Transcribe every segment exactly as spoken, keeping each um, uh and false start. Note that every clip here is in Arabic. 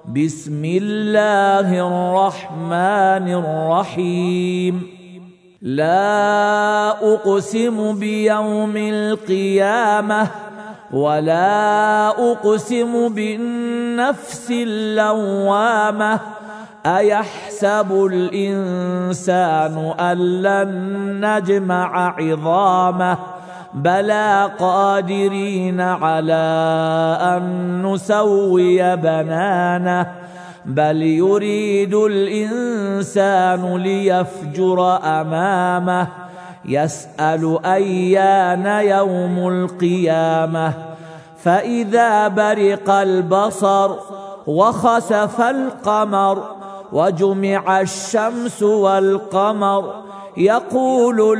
بسم الله الرحمن الرحيم لا أقسم بيوم القيامة ولا أقسم بالنفس اللوامة أيحسب الإنسان أن لن نجمع عظامه بلى قادرين على أن نسوي بنانه بل يريد الإنسان ليفجر أمامه يسأل أيان يوم القيامة فإذا برق البصر وخسف القمر وجمع الشمس والقمر يقول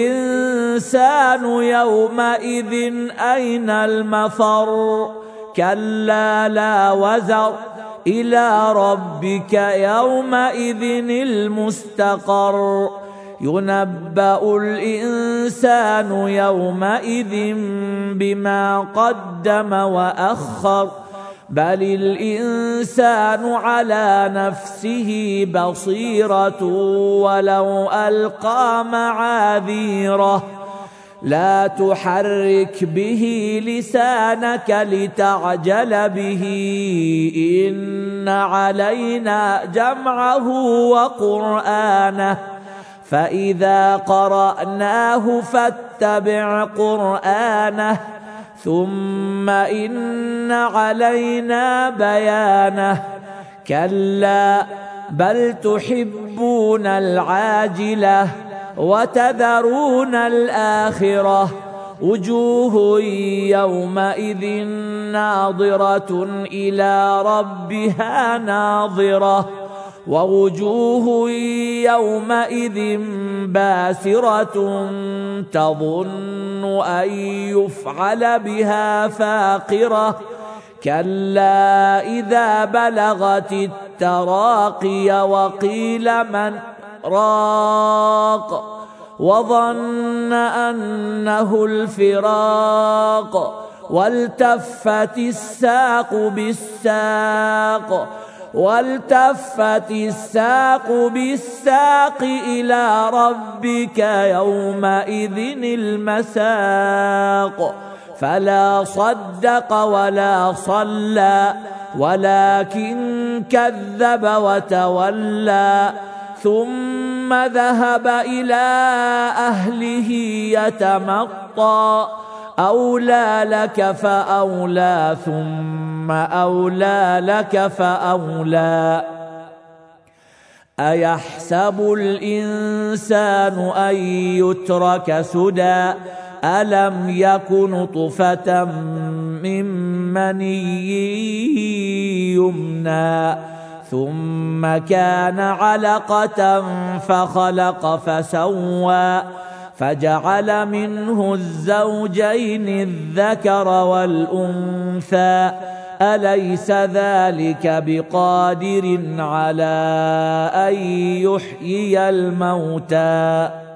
الإنسان يومئذ أين المفر كلا لا وزر إلى ربك يومئذ المستقر ينبأ الإنسان يومئذ بما قدم وأخر بل الإنسان على نفسه بصيرة ولو ألقى معاذيره لا تحرك به لسانك لتعجل به إن علينا جمعه وقرآنه فإذا قرأناه فاتبع قرآنه ثم إن علينا بيانه كلا بل تحبون العاجلة وتذرون الآخرة وجوه يومئذ ناظرة إلى ربها ناظرة ووجوه يومئذ باسرة تظن أن يفعل بها فاقرة كلا إذا بلغت التراقي وقيل من راق وظن أنه الفراق والتفت الساق بالساق والتفت الساق بالساق إلى ربك يومئذ المساق فلا صدق ولا صلى ولكن كذب وتولى ثم ذهب إلى أهله يتمطى أولى لك فأولى ثم أولى لك فأولى أيحسب الإنسان أن يترك سدى ألم يك نطفة من مني يمنى ثم كان علقة فخلق فسوى فجعل منه الزوجين الذكر والأنثى أليس ذلك بقادر على أن يحيي الموتى